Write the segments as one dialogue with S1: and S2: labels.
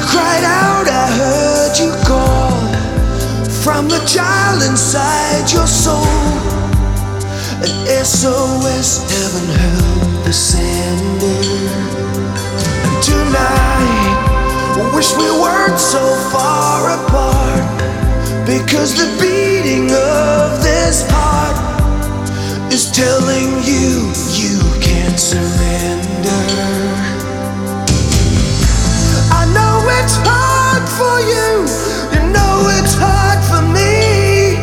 S1: cried out, I heard you call from the child inside your soul. An SOS, heaven held the sender. And tonight, I wish we weren't so far apart, because the beating of this heart is telling you you can't surrender. I know it's hard for you, you know it's hard for me.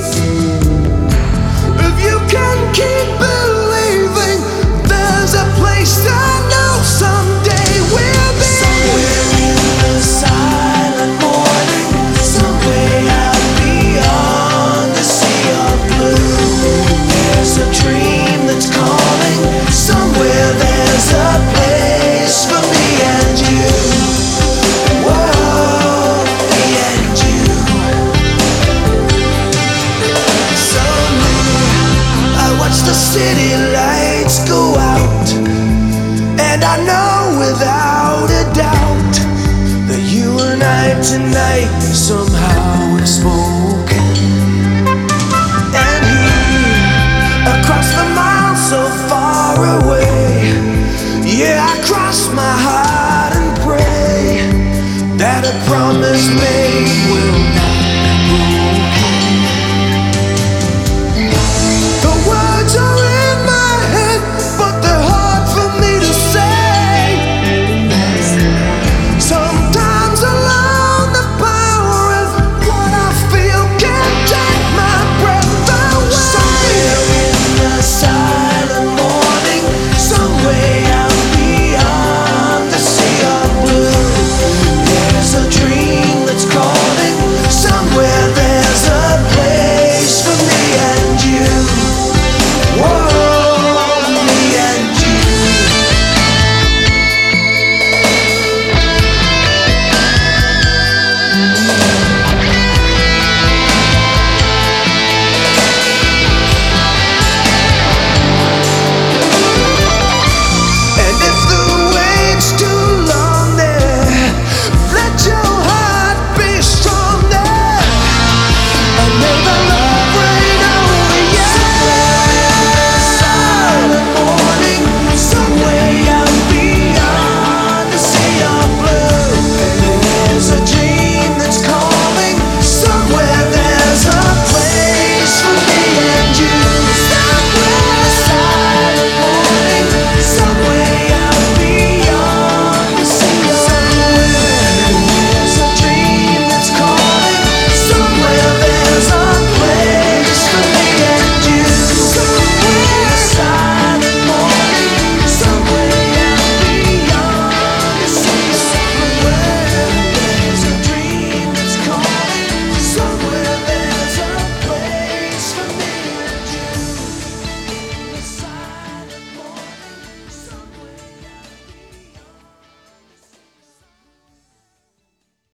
S1: If you can keep believing, there's a place I know someday we'll be. Somewhere in the silent morning, somewhere out beyond the sea of blue, there's a dream that's calling. Somewhere there's a place for me and you. Whoa, me and you. Suddenly, I watch the city lights go out, and I know without a doubt that you and I tonight somehow have spoken. And here, across the miles so far away, yeah, I cross my heart and pray that a promise made will